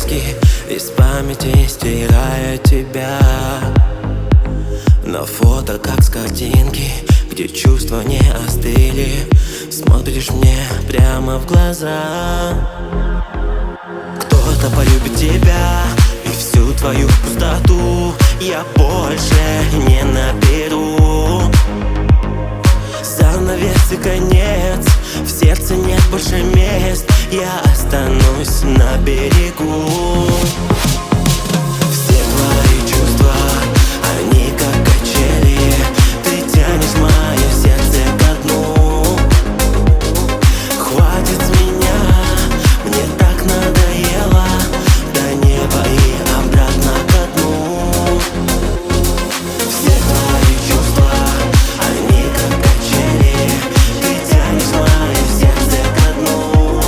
диски, из памяти стирая тебя. На фото как с картинки, где чувства не остыли. Смотришь мне прямо в глаза. Кто-то полюбит тебя и всю твою пустоту я больше не наберу. Занавес и конец, в сердце нет больше мест. Я останусь на берегу. Все твои чувства, они как качели. Ты тянешь мое сердце ко дну. Хватит с меня, мне так надоело. До неба и обратно ко дну. Все твои чувства, они как качели. Ты тянешь мое сердце ко дну.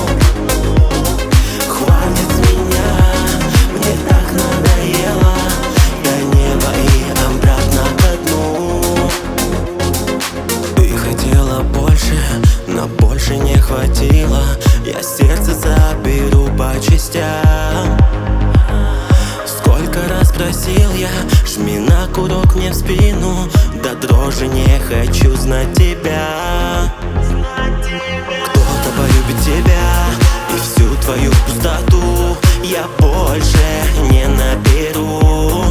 Хватит с меня, мне так надоело. До неба и обратно ко дну. Ты хотела больше, но больше не хватило. Я сердце заберу по частям. Сколько раз просил я, жми на курок мне в спину. До дрожи не хочу знать тебя. Кто-то полюбит тебя и всю твою пустоту я больше не наберу.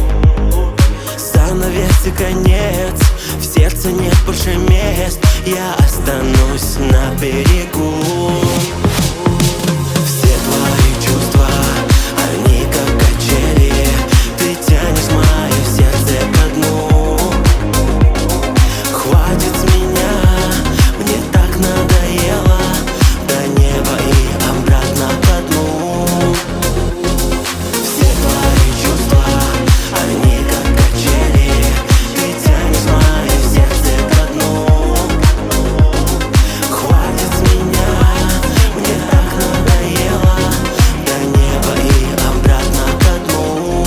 Занавес и конец, в сердце нет больше мест. Я останусь на берегу. Все твои чувства, они как качели. Ты тянешь мое сердце ко дну. Хватит с меня, мне так надоело. До неба и обратно ко дну. Все твои чувства, они как качели. Ты тянешь мое сердце ко дну. Хватит с меня, мне так надоело. До неба и обратно ко дну.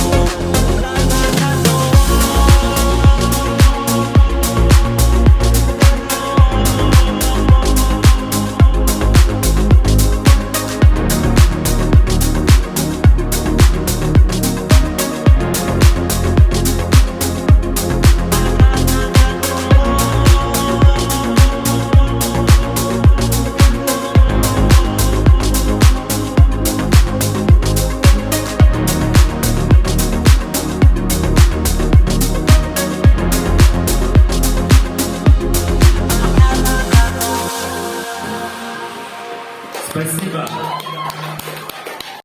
Спасибо.